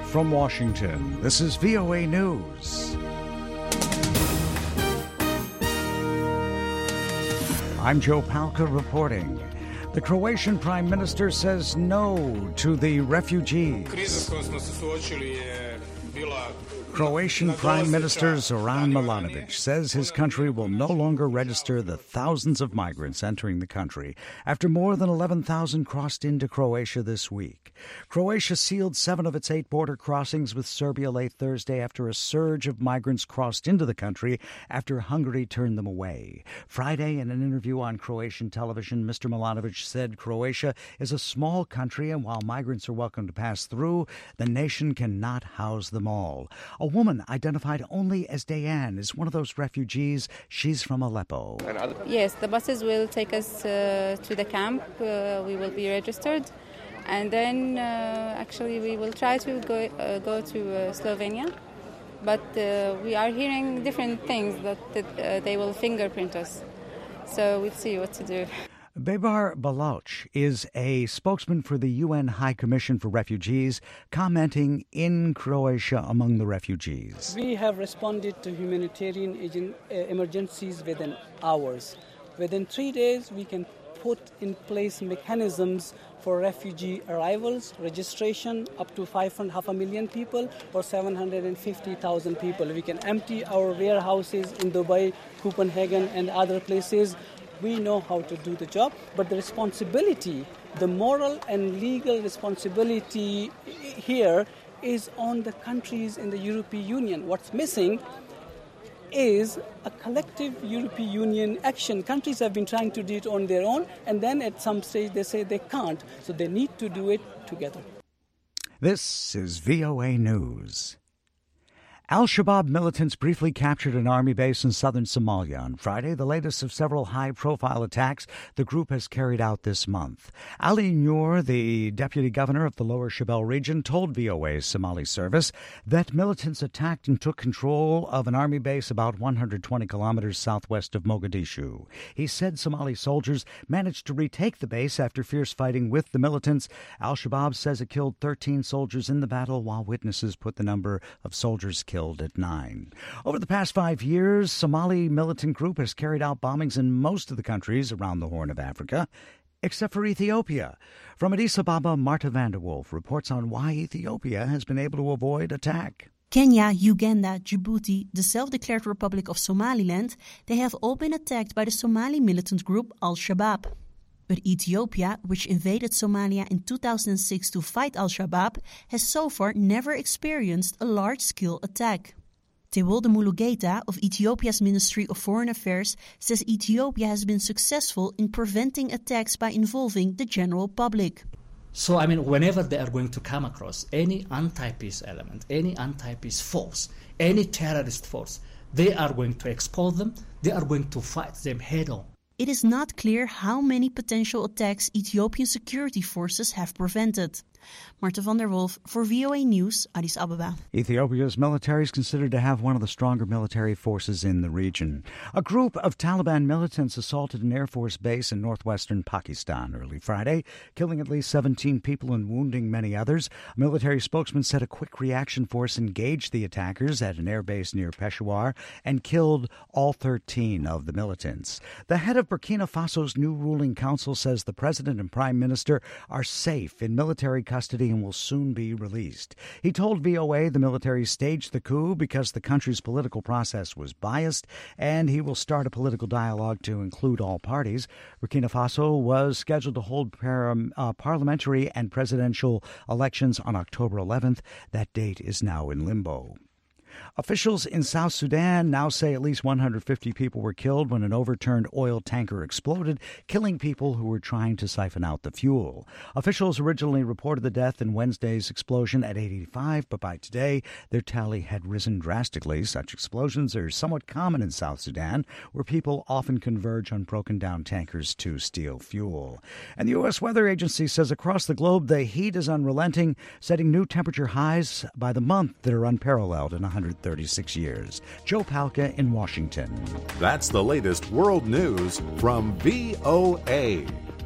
from Washington, this is VOA News. I'm Joe Palca reporting. The Croatian Prime Minister says no to the refugees. Croatian Prime Minister Zoran Milanovic says his country will no longer register the thousands of migrants entering the country after more than 11,000 crossed into Croatia this week. Croatia sealed 7 of its 8 border crossings with Serbia late Thursday after a surge of migrants crossed into the country after Hungary turned them away. Friday, in an interview on Croatian television, Mr. Milanovic said Croatia is a small country and while migrants are welcome to pass through, the nation cannot house them all. A woman identified only as Dayan is one of those refugees. She's from Aleppo. Yes, the buses will take us to the camp. We will be registered. And then actually we will try to go to Slovenia. But we are hearing different things that they will fingerprint us. So we'll see what to do. Bebar Baloch is a spokesman for the UN High Commission for Refugees, commenting in Croatia among the refugees. We have responded to humanitarian emergencies within hours. Within 3 days, we can put in place mechanisms for refugee arrivals, registration up to 500,000 people or 750,000 people. We can empty our warehouses in Dubai, Copenhagen and other places. We know how to do the job, but the responsibility, the moral and legal responsibility here is on the countries in the European Union. What's missing is a collective European Union action. Countries have been trying to do it on their own, and then at some stage they say they can't. So they need to do it together. This is VOA News. Al-Shabaab militants briefly captured an army base in southern Somalia on Friday, the latest of several high-profile attacks the group has carried out this month. Ali Noor, the deputy governor of the Lower Shabelle region, told VOA's Somali service that militants attacked and took control of an army base about 120 kilometers southwest of Mogadishu. He said Somali soldiers managed to retake the base after fierce fighting with the militants. Al-Shabaab says it killed 13 soldiers in the battle, while witnesses put the number of soldiers killed at 9. Over the past 5 years, Somali militant group has carried out bombings in most of the countries around the Horn of Africa, except for Ethiopia. From Addis Ababa, Marta Vanderwolf reports on why Ethiopia has been able to avoid attack. Kenya, Uganda, Djibouti, the self-declared Republic of Somaliland, they have all been attacked by the Somali militant group Al-Shabaab. But Ethiopia, which invaded Somalia in 2006 to fight Al-Shabaab, has so far never experienced a large-scale attack. Tewolde Mulugeta of Ethiopia's Ministry of Foreign Affairs says Ethiopia has been successful in preventing attacks by involving the general public. So, whenever they are going to come across any anti-peace element, any anti-peace force, any terrorist force, they are going to expose them, they are going to fight them head-on. It is not clear how many potential attacks Ethiopian security forces have prevented. Marta van der Wolf for VOA News, Addis Ababa. Ethiopia's military is considered to have one of the stronger military forces in the region. A group of Taliban militants assaulted an Air Force base in northwestern Pakistan early Friday, killing at least 17 people and wounding many others. A military spokesman said a quick reaction force engaged the attackers at an air base near Peshawar and killed all 13 of the militants. The head of Burkina Faso's new ruling council says the president and prime minister are safe in military custody and will soon be released. He told VOA the military staged the coup because the country's political process was biased, and he will start a political dialogue to include all parties. Burkina Faso was scheduled to hold parliamentary and presidential elections on October 11th. That date is now in limbo. Officials in South Sudan now say at least 150 people were killed when an overturned oil tanker exploded, killing people who were trying to siphon out the fuel. Officials originally reported the death in Wednesday's explosion at 85, but by today their tally had risen drastically. Such explosions are somewhat common in South Sudan, where people often converge on broken-down tankers to steal fuel. And the U.S. Weather Agency says across the globe the heat is unrelenting, setting new temperature highs by the month that are unparalleled in 136 years. Joe Palca in Washington. That's the latest world news from VOA.